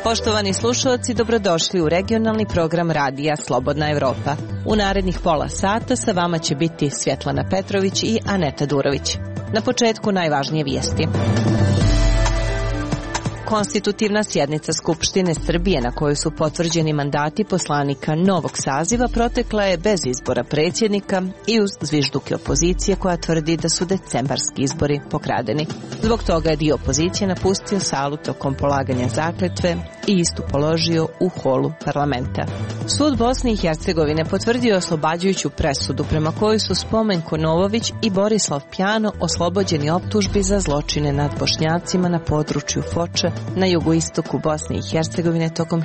Poštovani slušalci, dobrodošli u regionalni program radija Slobodna Evropa. U narednih pola sata sa vama će biti Svjetlana Petrović i Aneta Durović. Na početku najvažnije vijesti. Konstitutivna sjednica Skupštine Srbije na kojoj su potvrđeni mandati poslanika novog saziva protekla je bez izbora predsjednika i uz zvižduke opozicije koja tvrdi da su decembarski izbori pokradeni. Zbog toga je dio opozicije napustio salu tokom polaganja zakletve i istu položio u holu parlamenta. Sud Bosne i Hercegovine potvrdio oslobađajuću presudu prema kojoj su Spomenko Novović i Borislav Pjano oslobođeni optužbi za zločine nad Bošnjacima na području Foče na jugoistoku Bosne i Hercegovine tokom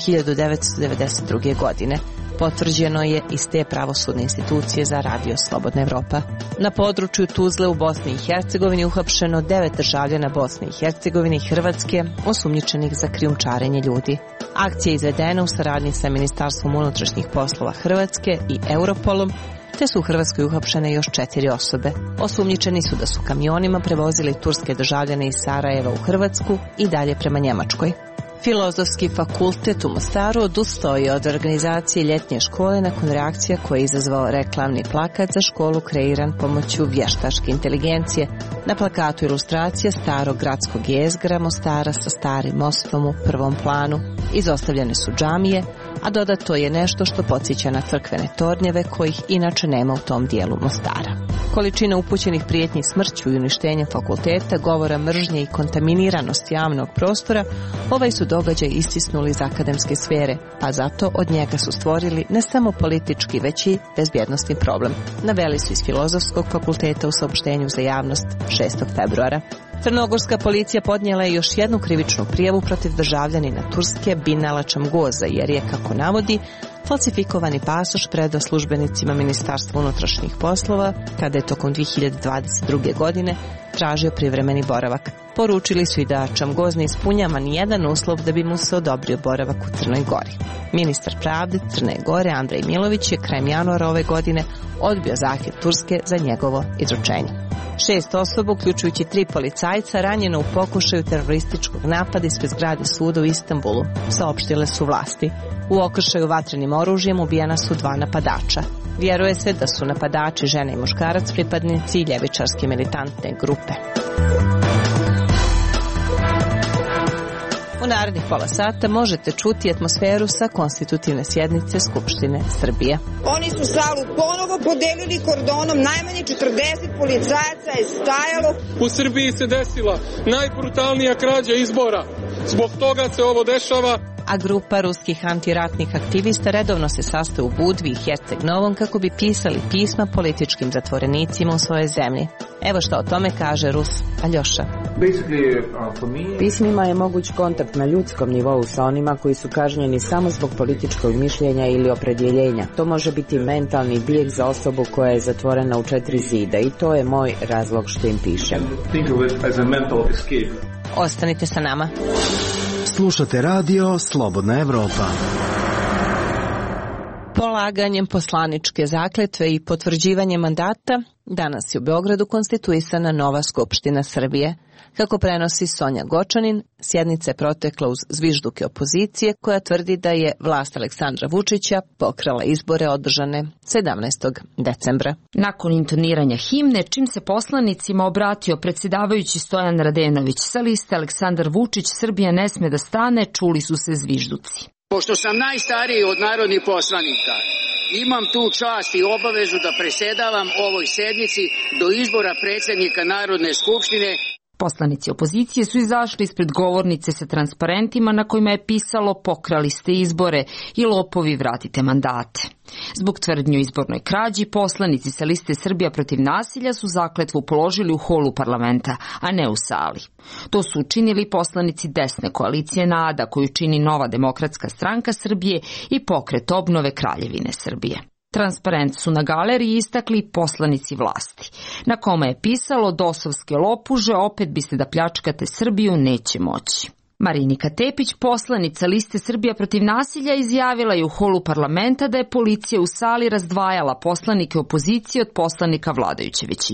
1992. godine. Potvrđeno je iz te pravosudne institucije za radio Slobodna Evropa. Na području Tuzle u Bosni i Hercegovini uhapšeno 9 državljana Bosne i Hercegovine i Hrvatske osumnjičenih za krijumčarenje ljudi. Akcija je izvedena u saradnji sa Ministarstvom unutrašnjih poslova Hrvatske i Europolom, te su u Hrvatskoj uhapšene još 4 osobe. Osumnjičeni su da su kamionima prevozili turske državljane iz Sarajeva u Hrvatsku i dalje prema Njemačkoj. Filozofski fakultet u Mostaru odustao je od organizacije ljetnje škole nakon reakcija koje je izazvao reklamni plakat za školu kreiran pomoću vještačke inteligencije. Na plakatu ilustracija starog gradskog jezgra Mostara sa starim mostom u prvom planu. Izostavljene su džamije, a dodato je nešto što podsjeća na crkvene tornjeve kojih inače nema u tom dijelu Mostara. Količina upućenih prijetnji smrću i uništenja fakulteta, govora mržnje i kontaminiranost javnog prostora, ovaj su događaj istisnuli iz akademske sfere, pa zato od njega su stvorili ne samo politički, već i bezbjednosni problem. Naveli su iz Filozofskog fakulteta u saopštenju za javnost 6. februara. Crnogorska policija podnijela je još jednu krivičnu prijavu protiv državljanina Turske Binala Čamgoza jer je, kako navodi, falsifikovani pasoš predao službenicima Ministarstva unutrašnjih poslova kada je tokom 2022. godine tražio privremeni boravak. Poručili su i da Čamgoz ne ispunjava nijedan uslov da bi mu se odobrio boravak u Crnoj Gori. Ministar pravde Crne Gore Andrej Milović je krajem januara ove godine odbio zahtjev Turske za njegovo izručenje. 6 osoba, uključujući 3 policajca, ranjeno u pokušaju terorističkog napada ispred zgrade suda u Istanbulu, saopštile su vlasti. U okršaju vatrenim oružjem ubijena su 2 napadača. Vjeruje se da su napadači žena i muškarac pripadnici ljevičarske militantne grupe. U narednih pola sata možete čuti atmosferu sa konstitutivne sjednice Skupštine Srbije. Oni su salu ponovo podelili kordonom, najmanje 40 policajaca je stajalo. U Srbiji se desila najbrutalnija krađa izbora. Zbog toga se ovo dešava. A grupa ruskih antiratnih aktivista redovno se sastaje u Budvi i Herceg Novom kako bi pisali pisma političkim zatvorenicima u svojoj zemlji. Evo što o tome kaže Rus Aljoša. Pismima je moguć kontakt na ljudskom nivou sa onima koji su kažnjeni samo zbog političkog mišljenja ili opredjeljenja. To može biti mentalni bijeg za osobu koja je zatvorena u 4 zida i to je moj razlog što im pišem. Ostanite sa nama. Slušate radio Slobodna Evropa. Polaganjem poslaničke zakletve i potvrđivanjem mandata danas je u Beogradu konstituisana nova Skupština Srbije. Kako prenosi Sonja Gočanin, sjednica je protekla uz zvižduke opozicije koja tvrdi da je vlast Aleksandra Vučića pokrala izbore održane 17. decembra. Nakon intoniranja himne, čim se poslanicima obratio predsjedavajući Stojan Radenović sa liste Aleksandar Vučić, Srbija ne sme da stane, čuli su se zvižduci. Pošto sam najstariji od narodnih poslanika, imam tu čast i obavezu da predsjedavam ovoj sednici do izbora predsjednika Narodne skupštine. Poslanici opozicije su izašli ispred govornice sa transparentima na kojima je pisalo "Pokrali ste izbore" i "Lopovi, vratite mandate". Zbog tvrdnje o izbornoj krađi, poslanici sa liste Srbija protiv nasilja su zakletvu položili u holu parlamenta, a ne u sali. To su učinili poslanici desne koalicije NADA, koju čini Nova demokratska stranka Srbije i Pokret obnove Kraljevine Srbije. Transparent su na galeriji istakli poslanici vlasti, na kome je pisalo "Dosovske lopuže, opet biste da pljačkate Srbiju, neće moći". Marinika Tepić, poslanica liste Srbija protiv nasilja, izjavila je u holu parlamenta da je policija u sali razdvajala poslanike opozicije od poslanika vladajuće većine.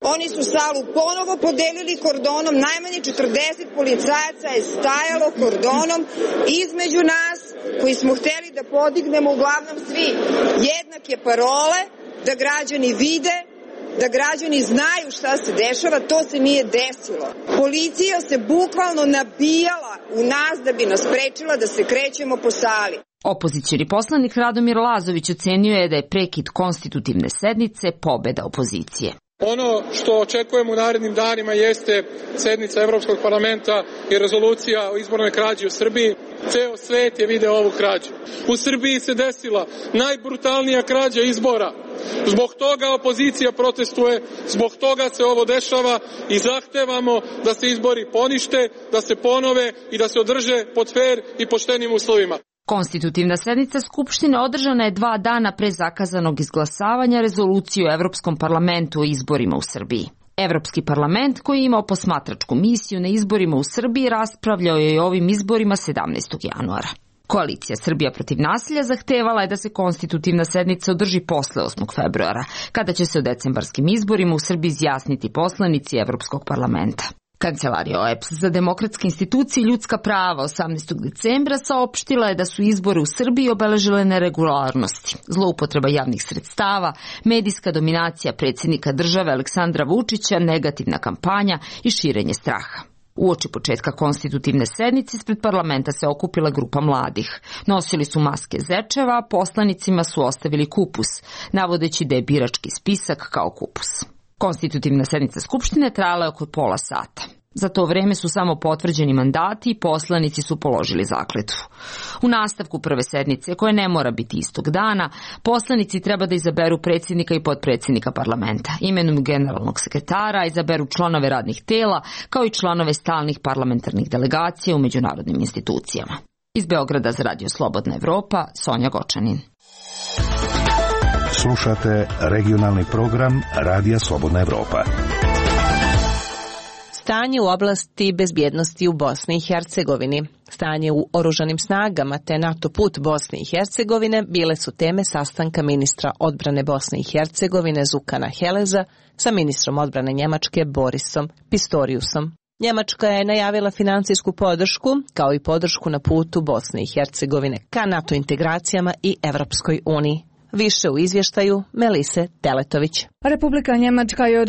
Oni su salu ponovo podelili kordonom, najmanje 40 policajaca je stajalo kordonom između nas koji smo hteli da podignemo uglavnom svi jednake parole, da građani vide, da građani znaju šta se dešava, to se nije desilo. Policija se bukvalno nabijala u nas da bi nas sprečila da se krećemo po sali. Opozicioni poslanik Radomir Lazović ocenio je da je prekid konstitutivne sednice pobeda opozicije. Ono što očekujemo u narednim danima jeste sednica Evropskog parlamenta i rezolucija o izbornoj krađi u Srbiji. Ceo svet je video ovu krađu. U Srbiji se desila najbrutalnija krađa izbora. Zbog toga opozicija protestuje, zbog toga se ovo dešava i zahtevamo da se izbori ponište, da se ponove i da se održe pod fer i poštenim uslovima. Konstitutivna sednica Skupštine održana je 2 dana pre zakazanog izglasavanja rezolucije o Evropskom parlamentu o izborima u Srbiji. Evropski parlament, koji je imao posmatračku misiju na izborima u Srbiji, raspravljao je o ovim izborima 17. januara. Koalicija Srbija protiv nasilja zahtevala je da se konstitutivna sednica održi posle 8. februara, kada će se o decembarskim izborima u Srbiji izjasniti poslanici Evropskog parlamenta. Kancelarija OEBS za demokratske institucije i ljudska prava 18. decembra saopštila je da su izbore u Srbiji obeležile neregularnosti, zloupotreba javnih sredstava, medijska dominacija predsjednika države Aleksandra Vučića, negativna kampanja i širenje straha. Uoči početka konstitutivne sednice ispred parlamenta se okupila grupa mladih. Nosili su maske zečeva, a poslanicima su ostavili kupus, navodeći da je birački spisak kao kupus. Konstitutivna sednica Skupštine trajala je oko pola sata. Za to vreme su samo potvrđeni mandati i poslanici su položili zakletvu. U nastavku prve sednice, koje ne mora biti istog dana, poslanici treba da izaberu predsjednika i potpredsjednika parlamenta, imenuju generalnog sekretara, izaberu članove radnih tela, kao i članove stalnih parlamentarnih delegacija u međunarodnim institucijama. Iz Beograda za Radio Slobodna Evropa, Sonja Gočanin. Slušate regionalni program Radija Slobodna Evropa. Stanje u oblasti bezbjednosti u Bosni i Hercegovini, stanje u oružanim snagama te NATO put Bosne i Hercegovine bile su teme sastanka ministra odbrane Bosne i Hercegovine Zukana Heleza sa ministrom odbrane Njemačke Borisom Pistoriusom. Njemačka je najavila financijsku podršku, kao i podršku na putu Bosne i Hercegovine ka NATO integracijama i Evropskoj uniji. Više u izvještaju Melise Teletović. Republika Njemačka je od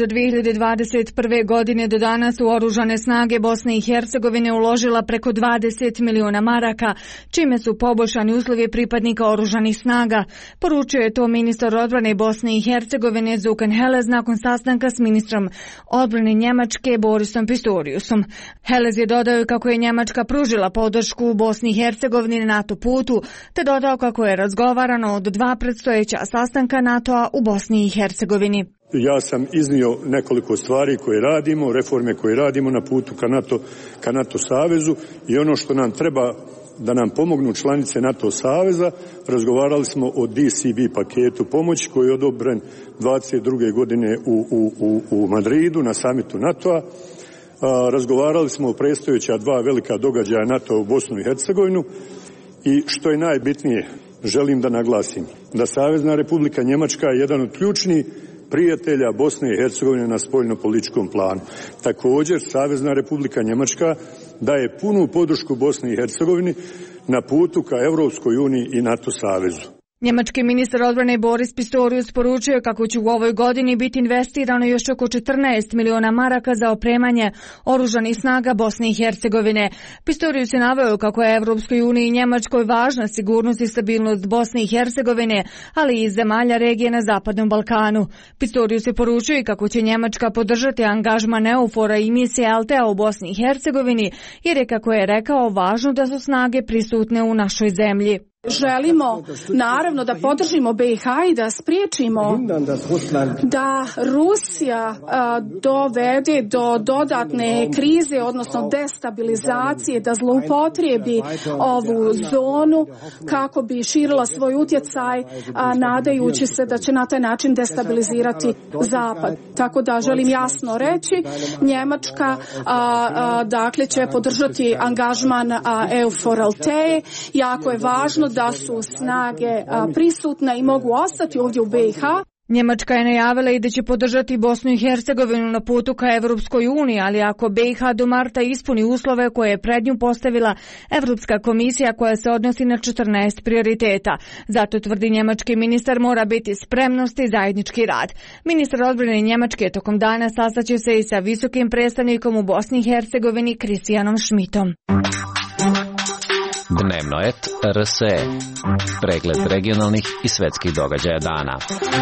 2021. godine do danas u oružane snage Bosne i Hercegovine uložila preko 20 miliona maraka, čime su poboljšani uslovi pripadnika oružanih snaga. Poručio je to ministar odbrane Bosne i Hercegovine Zukan Helez nakon sastanka s ministrom odbrane Njemačke Borisom Pistoriusom. Helez je dodao kako je Njemačka pružila podršku u Bosni i Hercegovini na NATO putu, te dodao kako je razgovarano od 2 predstojeća sastanka NATO-a u Bosni i Hercegovini. Ja sam iznio nekoliko stvari koje radimo, reforme koje radimo na putu ka NATO savezu i ono što nam treba da nam pomognu članice NATO saveza. Razgovarali smo o DCB paketu pomoći koji je odobren 22. godine u Madridu na samitu NATO-a. Razgovarali smo o predstojeća 2 velika događaja NATO u Bosnu i Hercegovinu i što je najbitnije, želim da naglasim da Savezna Republika Njemačka je jedan od ključnih prijatelja Bosne i Hercegovine na spoljnopolitičkom planu. Također, Savezna Republika Njemačka daje punu podršku Bosni i Hercegovini na putu ka Evropskoj uniji i NATO savezu. Njemački ministar odbrane Boris Pistorius poručio kako će u ovoj godini biti investirano još oko 14 miliona maraka za opremanje oružanih snaga Bosne i Hercegovine. Pistorius je naveo kako je Evropskoj uniji i Njemačkoj važna sigurnost i stabilnost Bosne i Hercegovine, ali i zemalja regije na Zapadnom Balkanu. Pistorius je poručio i kako će Njemačka podržati angažman EUFOR-a i misije Altea u Bosni i Hercegovini, jer je, kako je rekao, važno da su snage prisutne u našoj zemlji. Želimo naravno da podržimo BiH i da spriječimo da Rusija dovede do dodatne krize, odnosno destabilizacije, da zloupotrijebi ovu zonu kako bi širila svoj utjecaj, nadajući se da će na taj način destabilizirati Zapad. Tako da želim jasno reći, Njemačka dakle će podržati angažman EUFOR Altea. Jako je važno da su snage prisutne i mogu ostati ovdje u BiH. Njemačka je najavila i da će podržati Bosnu i Hercegovinu na putu ka Evropskoj uniji, ali ako BiH do marta ispuni uslove koje je pred nju postavila Evropska komisija koja se odnosi na 14 prioriteta. Zato, tvrdi njemački ministar, mora biti spremnost i zajednički rad. Ministar odbrane Njemačke tokom dana sastaće se i sa visokim predstavnikom u Bosni i Hercegovini Kristijanom Schmidtom. Dnevno et RSE. Pregled regionalnih i svetskih događaja dana.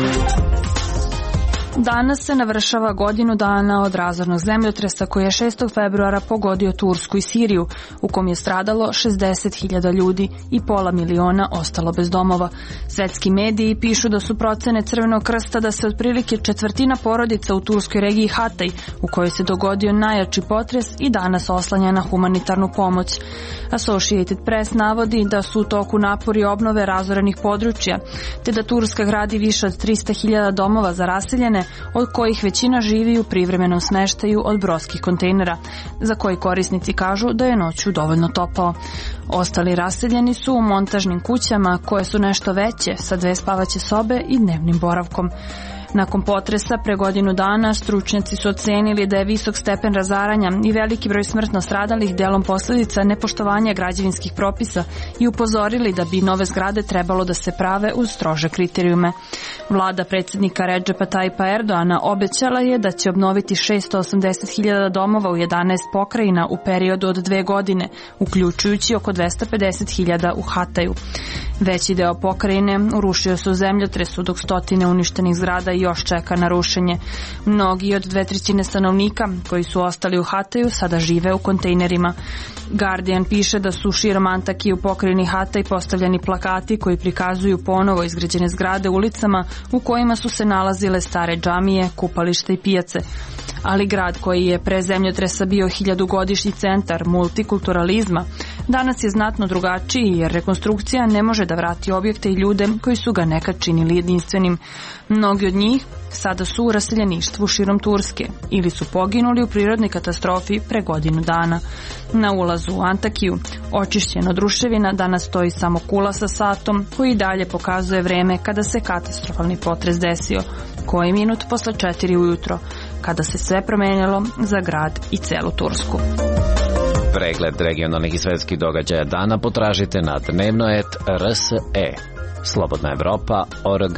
Danas se navršava godinu dana od razornog zemljotresa koji je 6. februara pogodio Tursku i Siriju, u kom je stradalo 60.000 ljudi i pola miliona ostalo bez domova. Svetski mediji pišu da su procene Crvenog krsta da se otprilike četvrtina porodica u turskoj regiji Hatay, u kojoj se dogodio najjači potres, i danas oslanja na humanitarnu pomoć. Associated Press navodi da su u toku napori obnove razorenih područja, te da Turska gradi više od 300.000 domova za raseljene, od kojih većina živi u privremenom smeštaju od brodskih kontejnera, za koji korisnici kažu da je noću dovoljno toplo. Ostali raseljeni su u montažnim kućama koje su nešto veće, sa 2 spavaće sobe i dnevnim boravkom. Nakon potresa pre godinu dana stručnjaci su ocenili da je visok stepen razaranja i veliki broj smrtno stradalih delom posljedica nepoštovanja građevinskih propisa i upozorili da bi nove zgrade trebalo da se prave uz strože kriterijume. Vlada predsjednika Redžepa Tajpa Erdoana obećala je da će obnoviti 680.000 domova u 11 pokrajina u periodu od 2 godine, uključujući oko 250.000 u Hataju. Veći deo pokrajine urušio se u zemljotresu, dok stotine uništenih zgrada još čeka na rušenje. Mnogi od 2/3 stanovnika koji su ostali u Hataju sada žive u kontejnerima. Guardian piše da su širom Antakije u pokrajini Hataj postavljeni plakati koji prikazuju ponovo izgrađene zgrade ulicama u kojima su se nalazile stare džamije, kupališta i pijace. Ali grad koji je pre zemljotresa bio 1000-godišnji centar multikulturalizma, danas je znatno drugačiji jer rekonstrukcija ne može da vrati objekte i ljude koji su ga nekad činili jedinstvenim. Mnogi od njih sada su u raseljeništvu širom Turske ili su poginuli u prirodnoj katastrofi pre godinu dana. Na ulazu u Antakiju, očišćen od ruševina, danas stoji samo kula sa satom koji i dalje pokazuje vreme kada se katastrofalni potres desio, koji minut posle 4 ujutro, kada se sve promenilo za grad i celu Tursku. Pregled regionalnih i svetskih događaja dana potražite na dnevno.rt.rse. Slobodna Evropa.org.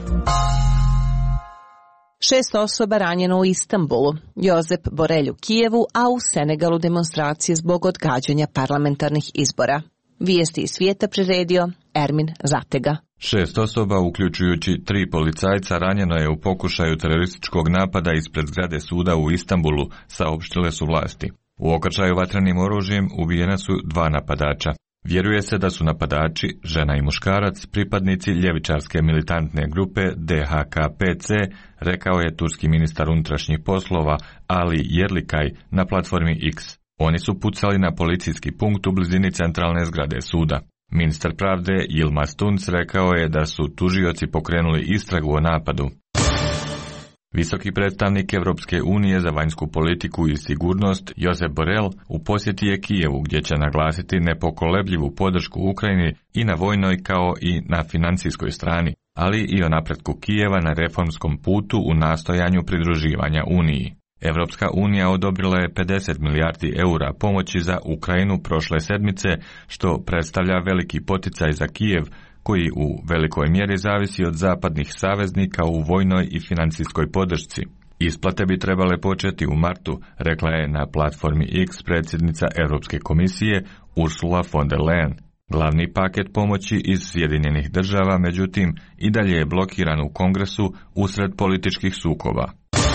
6 osoba ranjeno u Istanbulu, Josep Borelj u Kijevu, a u Senegalu demonstracije zbog odgađanja parlamentarnih izbora. Vijesti iz svijeta priredio Ermin Zatega. 6 osoba, uključujući 3 policajca, ranjeno je u pokušaju terorističkog napada ispred zgrade suda u Istanbulu, saopštile su vlasti. U okršaju vatrenim oružjem ubijena su 2 napadača. Vjeruje se da su napadači, žena i muškarac, pripadnici ljevičarske militantne grupe DHKPC, rekao je turski ministar unutrašnjih poslova Ali Yerlikay na platformi X. Oni su pucali na policijski punkt u blizini centralne zgrade suda. Ministar pravde Yilmaz Tunç rekao je da su tužioci pokrenuli istragu o napadu. Visoki predstavnik Evropske unije za vanjsku politiku i sigurnost Josep Borrell u posjeti je Kijevu, gdje će naglasiti nepokolebljivu podršku Ukrajini i na vojnoj kao i na financijskoj strani, ali i o napretku Kijeva na reformskom putu u nastojanju pridruživanja Uniji. Evropska unija odobrila je 50 milijardi eura pomoći za Ukrajinu prošle sedmice, što predstavlja veliki poticaj za Kijev, koji u velikoj mjeri zavisi od zapadnih saveznika u vojnoj i financijskoj podršci. Isplate bi trebale početi u martu, rekla je na platformi X predsjednica Europske komisije Ursula von der Leyen. Glavni paket pomoći iz Sjedinjenih država, međutim, i dalje je blokiran u Kongresu usred političkih sukoba.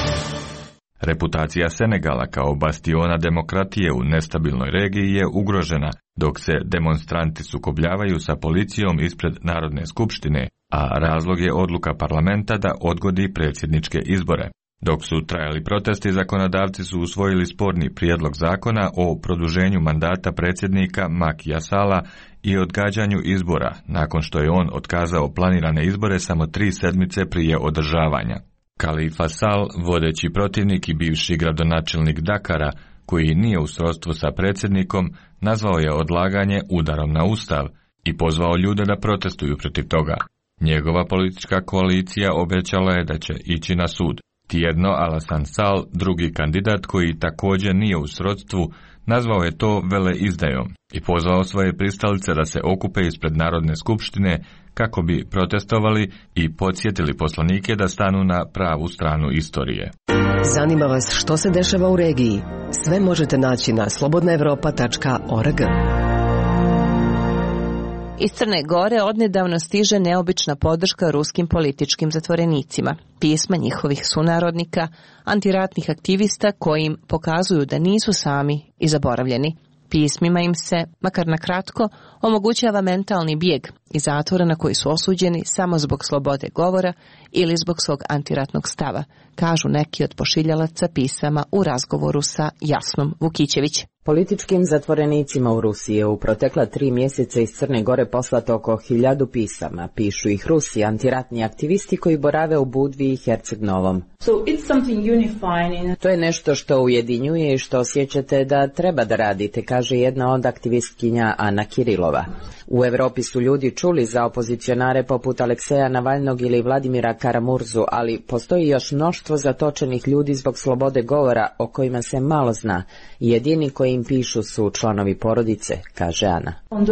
Reputacija Senegala kao bastiona demokratije u nestabilnoj regiji je ugrožena, dok se demonstranti sukobljavaju sa policijom ispred Narodne skupštine, a razlog je odluka parlamenta da odgodi predsjedničke izbore. Dok su trajali protesti, zakonodavci su usvojili sporni prijedlog zakona o produženju mandata predsjednika Makija Sala i odgađanju izbora, nakon što je on otkazao planirane izbore samo 3 sedmice prije održavanja. Khalifa Sall, vodeći protivnik i bivši gradonačelnik Dakara, koji nije u srodstvu sa predsjednikom, nazvao je odlaganje udarom na ustav i pozvao ljude da protestuju protiv toga. Njegova politička koalicija obećala je da će ići na sud. Tjedno Alassane Sall, drugi kandidat koji također nije u srodstvu, nazvao je to veleizdajom i pozvao svoje pristalice da se okupe ispred Narodne skupštine kako bi protestovali i podsjetili poslanike da stanu na pravu stranu istorije. Zanima vas što se dešava u regiji? Sve možete naći na slobodnaevropa.org. Iz Crne Gore odnedavno stiže neobična podrška ruskim političkim zatvorenicima, pisma njihovih sunarodnika, antiratnih aktivista koji im pokazuju da nisu sami i zaboravljeni. Pismima im se, makar na kratko, omogućava mentalni bijeg iz zatvora na koji su osuđeni samo zbog slobode govora ili zbog svog antiratnog stava, kažu neki od pošiljalaca pisama u razgovoru sa Jasnom Vukićević. Političkim zatvorenicima u Rusiji je u protekla 3 mjeseca iz Crne Gore poslato oko 1000 pisama. Pišu ih Rusi, antiratni aktivisti koji borave u Budvi i Herceg-Novom. To je nešto što ujedinjuje i što osjećate da treba da radite, kaže jedna od aktivistkinja Ana Kirilova. U Europi su ljudi čuli za opozicionare poput Alekseja Navalnog ili Vladimira Karamurzu, ali postoji još mnoštvo zatočenih ljudi zbog slobode govora o kojima se malo zna. Jedini koji im pišu su članovi porodice, kaže Ana.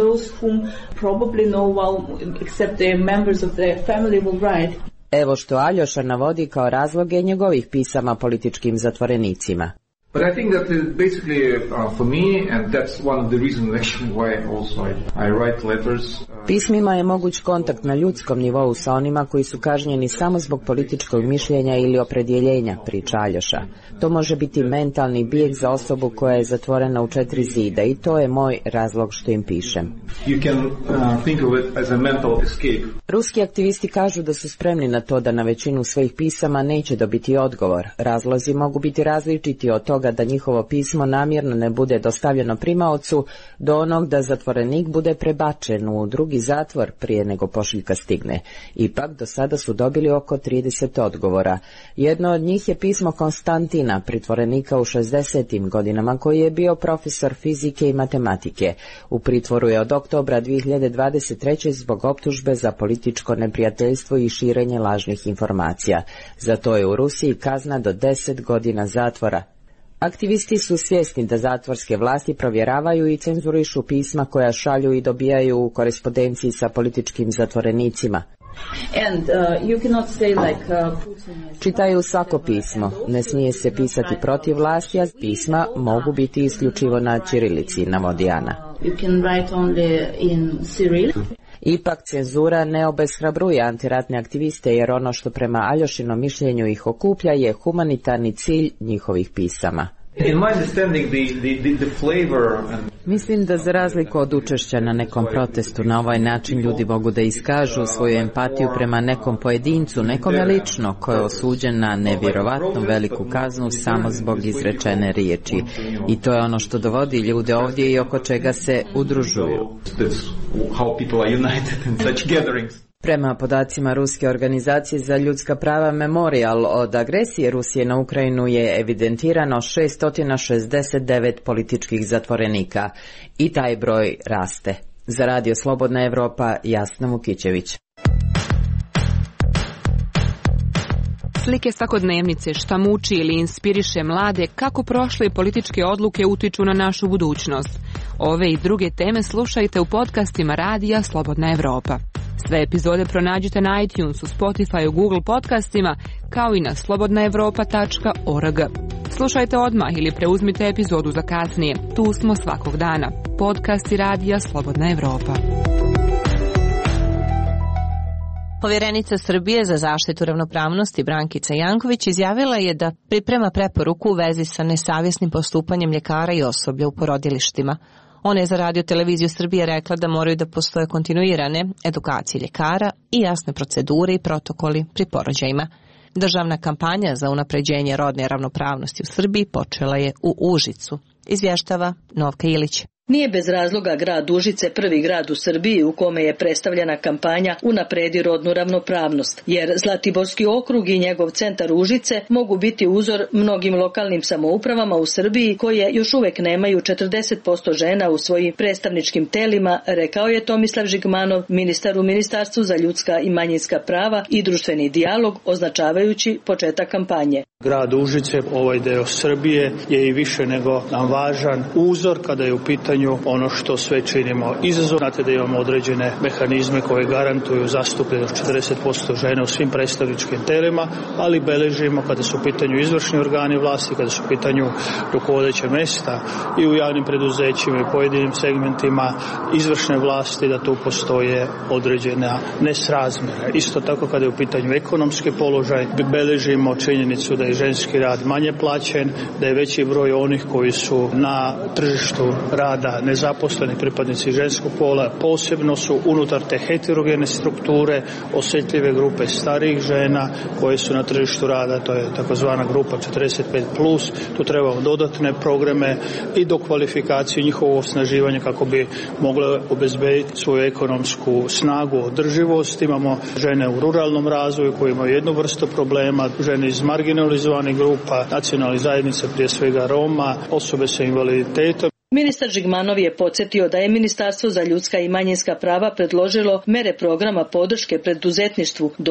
Evo što Aljoša navodi kao razloge njegovih pisama političkim zatvorenicima. But I think that basically for me, and that's one of the reasons actually why also I write letters. Pismima je moguć kontakt na ljudskom nivou sa onima koji su kažnjeni samo zbog političkog mišljenja ili opredjeljenja, priča Aljoša. To može biti mentalni bijeg za osobu koja je zatvorena u 4 zida i to je moj razlog što im pišem. You can think of it as a mental escape. Ruski aktivisti kažu da su spremni na to da na većinu svojih pisama neće dobiti odgovor. Razlozi mogu biti različiti od toga da njihovo pismo namjerno ne bude dostavljeno primaocu do onog da zatvorenik bude prebačen u drugi zatvor prije nego pošiljka stigne. Ipak do sada su dobili oko 30 odgovora. Jedno od njih je pismo Konstantina, pritvorenika u 60. godinama koji je bio profesor fizike i matematike. U pritvoru je od oktobra 2023. zbog optužbe za političko neprijateljstvo i širenje lažnih informacija. Za to je u Rusiji kazna do 10 godina zatvora. Aktivisti su svjesni da zatvorske vlasti provjeravaju i cenzurišu pisma koja šalju i dobijaju u korespondenciji sa političkim zatvorenicima. Čitaju svako pismo. Ne smije se pisati protiv vlasti, a pisma mogu biti isključivo na ćirilici, navodi Ana. Ipak cenzura ne obeshrabruje antiratne aktiviste jer ono što prema Aljošinom mišljenju ih okuplja je humanitarni cilj njihovih pisama. Mislim da za razliku od učešća na nekom protestu na ovaj način ljudi mogu da iskažu svoju empatiju prema nekom pojedincu, nekome lično ko je osuđen na nevjerovatno veliku kaznu samo zbog izrečene riječi. I to je ono što dovodi ljude ovdje i oko čega se udružuju. Prema podacima Ruske organizacije za ljudska prava Memorial, od agresije Rusije na Ukrajinu je evidentirano 669 političkih zatvorenika i taj broj raste. Za Radio Slobodna Evropa, Jasna Vukićević. Slike svakodnevnice, šta muči ili inspiriše mlade, kako prošle političke odluke utiču na našu budućnost. Ove i druge teme slušajte u podcastima Radija Slobodna Evropa. Sve epizode pronađite na iTunesu, Spotify, Google podcastima, kao i na slobodnaevropa.org. Slušajte odmah ili preuzmite epizodu za kasnije. Tu smo svakog dana. Podcasti Radija Slobodna Evropa. Povjerenica Srbije za zaštitu ravnopravnosti Brankica Janković izjavila je da priprema preporuku u vezi sa nesavjesnim postupanjem ljekara i osoblja u porodilištima. Ona je za Radio Televiziju Srbije rekla da moraju da postoje kontinuirane edukacije ljekara i jasne procedure i protokoli pri porođajima. Državna kampanja za unapređenje rodne ravnopravnosti u Srbiji počela je u Užicu, izvještava Novka Ilić. Nije bez razloga grad Užice prvi grad u Srbiji u kome je predstavljena kampanja Unapredi rodnu ravnopravnost, jer Zlatiborski okrug i njegov centar Užice mogu biti uzor mnogim lokalnim samoupravama u Srbiji koje još uvek nemaju 40% žena u svojim predstavničkim telima, rekao je Tomislav Žigmanov, ministar u Ministarstvu za ljudska i manjinska prava i društveni dijalog, označavajući početak kampanje. Grad Užice, ovaj deo Srbije, je i više nego nam važan uzor kada je u pitanju ono što sve činimo izazov. Znate da imamo određene mehanizme koje garantuju zastupljenost 40% žena u svim predstavničkim telima, ali beležimo kada su u pitanju izvršni organi vlasti, kada su u pitanju rukovodeća mesta i u javnim preduzećima i pojedinim segmentima izvršne vlasti, da tu postoje određena nesrazmjera. Isto tako kada je u pitanju ekonomski položaj, beležimo činjenicu da je ženski rad manje plaćen, da je veći broj onih koji su na tržištu rada nezaposleni pripadnici ženskog pola, posebno su unutar te heterogene strukture osjetljive grupe starijih žena koje su na tržištu rada, to je takozvana grupa 45+, tu trebamo dodatne programe i dokvalifikaciju njihovog osnaživanja kako bi mogle obezbediti svoju ekonomsku snagu, održivost. Imamo žene u ruralnom razvoju koji imaju jednu vrstu problema, žene iz marginalizovanih grupa, nacionalnih zajednica, prije svega Roma, osobe sa invaliditetom. Ministar Žigmanov je podsjetio da je Ministarstvo za ljudska i manjinska prava predložilo mere programa podrške preduzetništvu do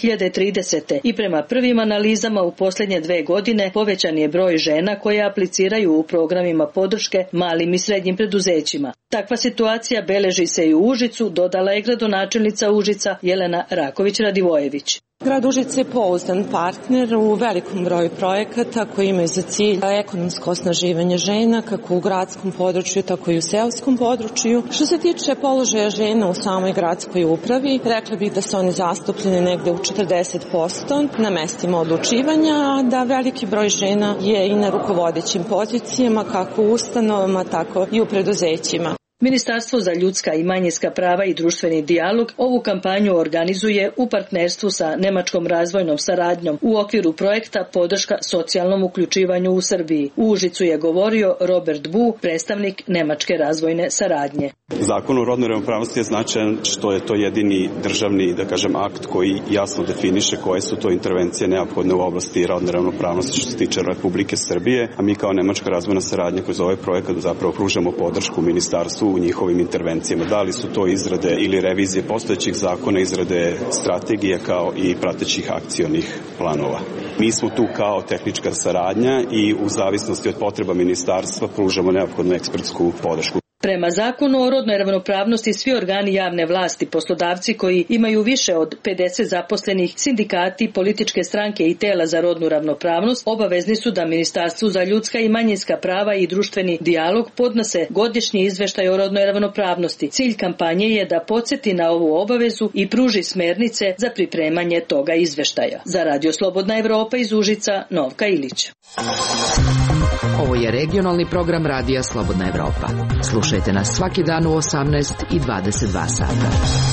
2030. i prema prvim analizama u posljednje 2 godine povećan je broj žena koje apliciraju u programima podrške malim i srednjim preduzećima. Takva situacija beleži se i u Užicu, dodala je gradonačelnica Užica Jelena Raković-Radivojević. Grad Užice je pouzdan partner u velikom broju projekata koji imaju za cilj ekonomsko osnaživanje žena kako u gradskom području, tako i u seoskom području. Što se tiče položaja žena u samoj gradskoj upravi, rekla bih da su oni zastupljeni negde u 40% na mestima odlučivanja, a da veliki broj žena je i na rukovodećim pozicijama kako u ustanovama, tako i u preduzećima. Ministarstvo za ljudska i manjinska prava i društveni dijalog ovu kampanju organizuje u partnerstvu sa Nemačkom razvojnom saradnjom u okviru projekta Podrška socijalnom uključivanju u Srbiji. U Užicu je govorio Robert Bu, predstavnik Nemačke razvojne saradnje. Zakon o rodnoj ravnopravnosti je značajan što je to jedini državni, da kažem, akt koji jasno definiše koje su to intervencije neophodne u oblasti rodne ravnopravnosti što se tiče Republike Srbije, a mi kao Nemačka razvojna saradnja kroz ovaj projekat zapravo pružamo podršku ministarstvu u njihovim intervencijama. Da li su to izrade ili revizije postojećih zakona, izrade strategije kao i pratećih akcionih planova. Mi smo tu kao tehnička saradnja i u zavisnosti od potreba ministarstva pružamo neophodnu ekspertsku podršku. Prema zakonu o rodnoj ravnopravnosti svi organi javne vlasti, poslodavci koji imaju više od 50 zaposlenih, sindikati, političke stranke i tela za rodnu ravnopravnost obavezni su da Ministarstvu za ljudska i manjinska prava i društveni dijalog podnose godišnji izveštaj o rodnoj ravnopravnosti. Cilj kampanje je da podsjeti na ovu obavezu i pruži smernice za pripremanje toga izveštaja. Za Radio Slobodna Evropa iz Užica, Novka Ilić. Ovo je regionalni program Radija Slobodna Evropa. Slušajte nas svaki dan u 18 i 22 sata.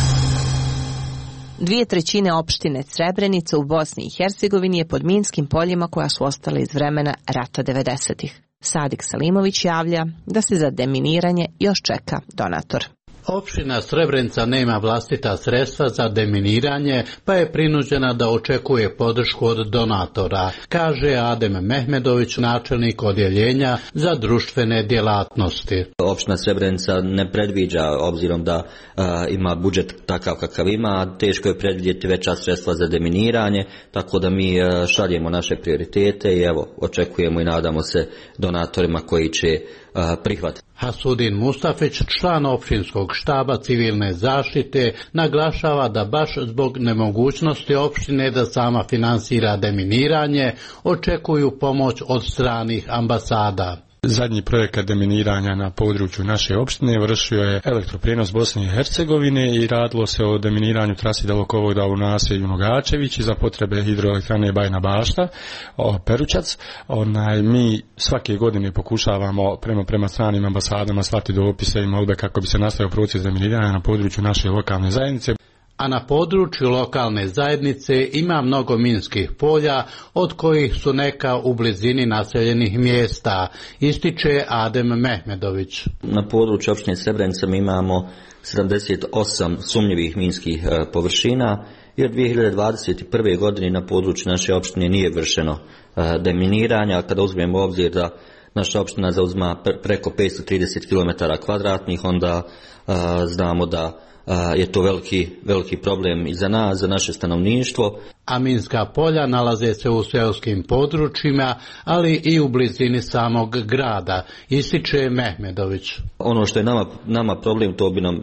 2/3 opštine Srebrenica u Bosni i Hercegovini je pod minskim poljima koja su ostala iz vremena rata 90-ih. Sadik Salimović javlja da se za deminiranje još čeka donator. Opština Srebrenica nema vlastita sredstva za deminiranje, pa je prinuđena da očekuje podršku od donatora, kaže Adem Mehmedović, načelnik odjeljenja za društvene djelatnosti. Opština Srebrenica ne predviđa, obzirom da ima budžet takav kakav ima, teško je predvidjeti veća sredstva za deminiranje, tako da mi šaljemo naše prioritete i evo, očekujemo i nadamo se donatorima koji će prihvatiti. Hasudin Mustafić, član opštinskog štaba civilne zaštite, naglašava da baš zbog nemogućnosti opštine da sama finansira deminiranje, očekuju pomoć od stranih ambasada. Zadnji projekat deminiranja na području naše opštine vršio je Elektroprijenos Bosne i Hercegovine i radilo se o deminiranju trasi dalekovoda u naselju Nogačević za potrebe hidroelektrane Bajna Bašta, Perućac. Mi svake godine pokušavamo prema stranim ambasadama slati dopise i molbe kako bi se nastavio proces deminiranja na području naše lokalne zajednice. a na području lokalne zajednice ima mnogo minskih polja, od kojih su neka u blizini naseljenih mjesta, ističe Adem Mehmedović. Na području opštine Srebrenica mi imamo 78 sumnjivih minskih površina i od 2021. godine na području naše opštine nije vršeno deminiranja. Kada uzmemo u obzir da naša opština zauzima preko 530 km2, onda znamo da je to veliki problem i za nas, za naše stanovništvo. A minska polja nalaze se u seoskim područjima, ali i u blizini samog grada, ističe Mehmedović. Ono što je nama problem,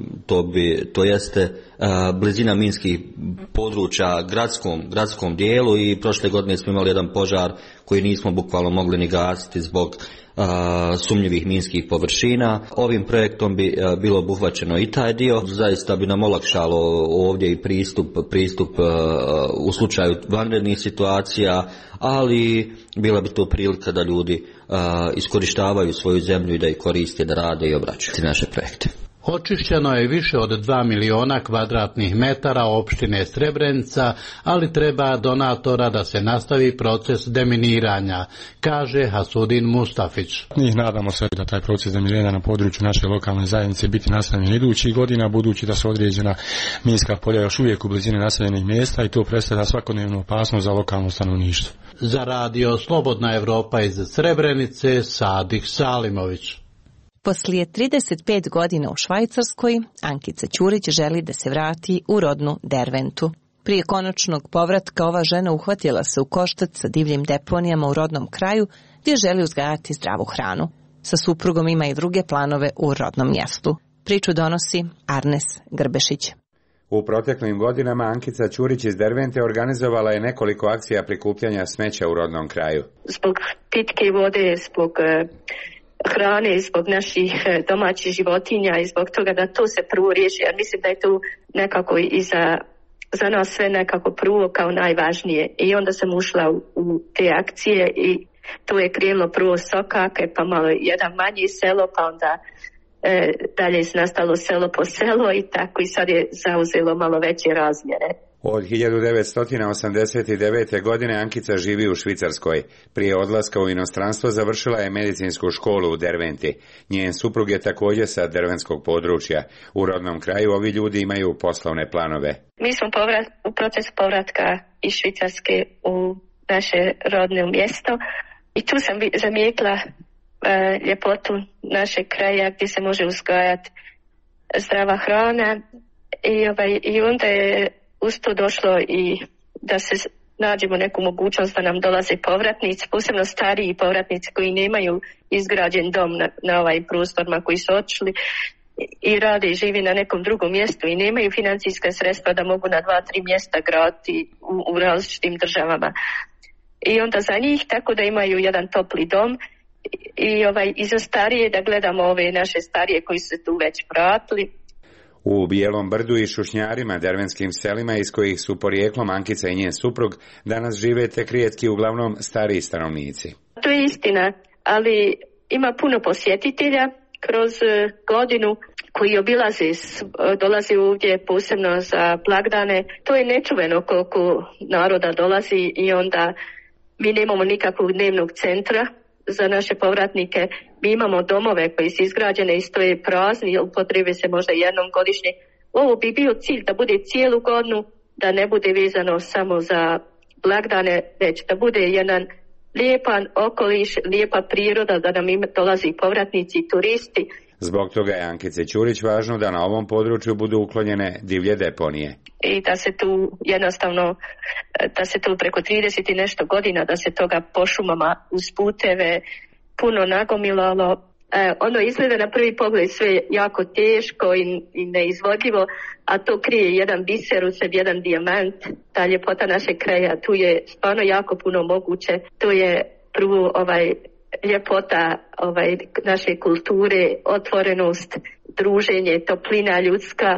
to jeste blizina minskih područja gradskom dijelu, i prošle godine smo imali jedan požar koji nismo bukvalno mogli ni gasiti zbog sumnjivih minskih površina. Ovim projektom bi bilo obuhvaćeno i taj dio. Zaista bi nam olakšalo ovdje i pristup u slučaju vanrednih situacija, ali bila bi to prilika da ljudi iskorištavaju svoju zemlju i da ih koriste, da rade i obraćaju naše projekte. Očišćeno je više od 2 miliona kvadratnih metara opštine Srebrenica, ali treba donatora da se nastavi proces deminiranja, kaže Hasudin Mustafić. Mi nadamo se da taj proces deminiranja na području naše lokalne zajednice biti nastavljen idućih godina, budući da su određena minska polja još uvijek u blizini naseljenih mjesta i to predstavlja svakodnevnu opasnost za lokalno stanovništvo. Za radio Slobodna Evropa iz Srebrenice, Sadih Salimović. Poslije 35 godina u Švajcarskoj, Ankica Ćurić želi da se vrati u rodnu Derventu. Prije konačnog povratka ova žena uhvatila se u koštac sa divljim deponijama u rodnom kraju, gdje želi uzgajati zdravu hranu. Sa suprugom ima i druge planove u rodnom mjestu. Priču donosi Arnes Grbešić. U proteklim godinama Ankica Ćurić iz Dervente organizovala je nekoliko akcija prikupljanja smeća u rodnom kraju. Zbog pitke vode, zbog hrane, zbog naših domaćih životinja i zbog toga da to se prvo riješi. Ja mislim da je to nekako i za nas sve nekako prvo kao najvažnije. I onda sam ušla u te akcije i to je krenulo prvo Sokake, pa malo jedan manji selo, pa onda dalje je nastalo selo po selo i tako, i sad je zauzelo malo veće razmjere. Od 1989. godine Ankica živi u Švicarskoj. Prije odlaska u inostranstvo završila je medicinsku školu u Derventi. Njen suprug je također sa dervenskog područja. U rodnom kraju ovi ljudi imaju poslovne planove. Mi smo u procesu povratka iz Švicarske u naše rodno mjesto i tu sam zamijetila ljepotu našeg kraja gdje se može uzgajati zdrava hrana i onda je uz to došlo i da se nađemo neku mogućnost da nam dolaze povratnici, posebno stariji povratnici koji nemaju izgrađen dom na ovaj prostorima koji su otišli i rade i živi na nekom drugom mjestu i nemaju financijska sredstva da mogu na 2-3 mjesta graditi u različitim državama. I onda za njih tako da imaju jedan topli dom i za starije da gledamo ove naše starije koji su se tu već vratili. U Bijelom Brdu i Šušnjarima, dervenskim selima iz kojih su porijeklom Ankica i njen suprug, danas žive tek rijetki, uglavnom stariji stanovnici. To je istina, ali ima puno posjetitelja kroz godinu koji dolazi ovdje posebno za blagdane. To je nečuveno koliko naroda dolazi i onda mi nemamo nikakvog dnevnog centra za naše povratnike. Mi imamo domove koji su izgrađene i stoje prazni, jer potrebe se možda jednom godišnje. Ovo bi bio cilj da bude cijelu godinu, da ne bude vezano samo za blagdane, već da bude jedan lijepan okoliš, lijepa priroda, da nam dolazi povratnici i turisti. Zbog toga je Ankice Ćurić važno da na ovom području budu uklonjene divlje deponije. I da se tu jednostavno, da se tu preko 30 i nešto godina, da se toga po šumama uz puteve puno nagomilalo. Ono izgleda na prvi pogled sve jako teško i neizvodljivo, a to krije jedan biser u sebi, jedan dijamant. Ta ljepota našeg kraja, tu je stvarno jako puno moguće. To je prvo ljepota naše kulture, otvorenost, druženje, toplina ljudska,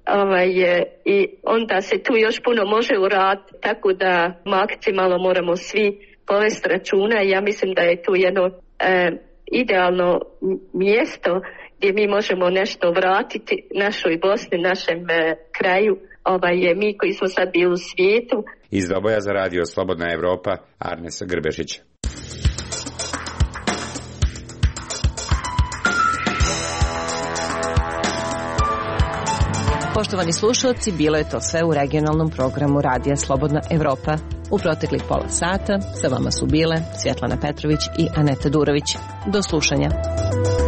i onda se tu još puno može uraditi, tako da maksimalno moramo svi povesti računa i ja mislim da je tu jedno idealno mjesto gdje mi možemo nešto vratiti našoj Bosni, našem kraju, je mi koji smo sad bili u svijetu. Iz Doboja za radio Slobodna Evropa, Arnesa Grbešić. Poštovani slušalci, bilo je to sve u regionalnom programu Radija Slobodna Evropa. U proteklih pola sata sa vama su bile Svjetlana Petrović i Aneta Durović. Do slušanja.